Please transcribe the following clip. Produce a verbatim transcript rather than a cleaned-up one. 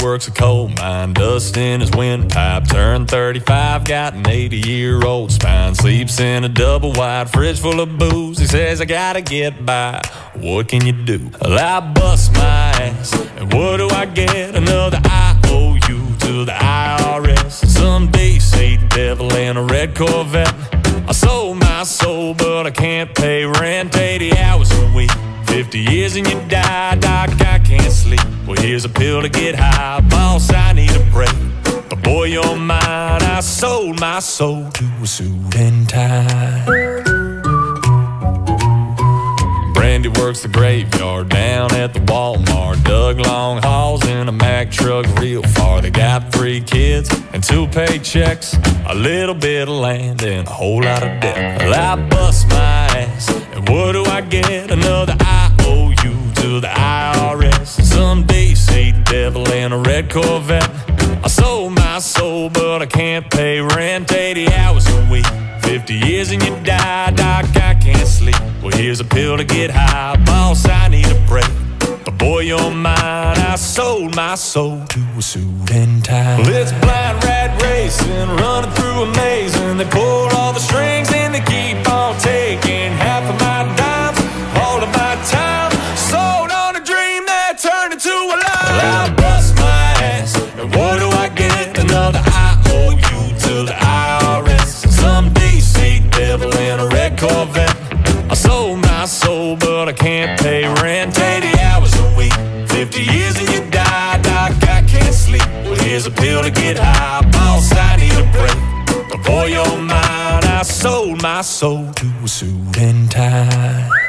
works a coal mine, dust in his windpipe. Turned thirty-five, got an eighty-year-old spine. Sleeps in a double wide fridge full of booze. He says, I gotta get by, what can you do? Well, I bust my ass, and what do I get? Another I O U to the I R S. Some days say devil in a red Corvette. I sold my soul, but I can't pay rent. Eighty hours a week, fifty years and you die. Doc, I can't sleep. Well, here's a pill to get high. Boss, I need a break, but boy, you're mine. I sold my soul to a suit and tie. Brandy works the graveyard down at the Walmart. Dug long hauls in a Mack truck real far. They got three kids and two paychecks, a little bit of land and a whole lot of debt. Well, I bust my ass, and what do I get? Another I O U to the I R S. Some days say devil in a red Corvette. I sold my soul, but I can't pay rent. Eighty hours a week, fifty years and you die. Doc, I can't sleep. Well, here's a pill to get high. Boss, I need a break, but boy, you're mine. I sold my soul to a suit and tie. Well, it's blind rat racing, running through a maze, and they pull all the strings and they keep on taking half of my dimes, all of my time. Sold on a dream that turned into a lie. Well, I bust my ass, and what do I get? Another I O U to the I R S. Some days say devil in a red Corvette. I sold my soul, but I can't pay rent. Eighty hours a week, fifty years and you die. Doc, I can't sleep. Well, here's a pill to get high. Boss, I need a break, but boy, you're mine. I sold my soul to a suit and tie.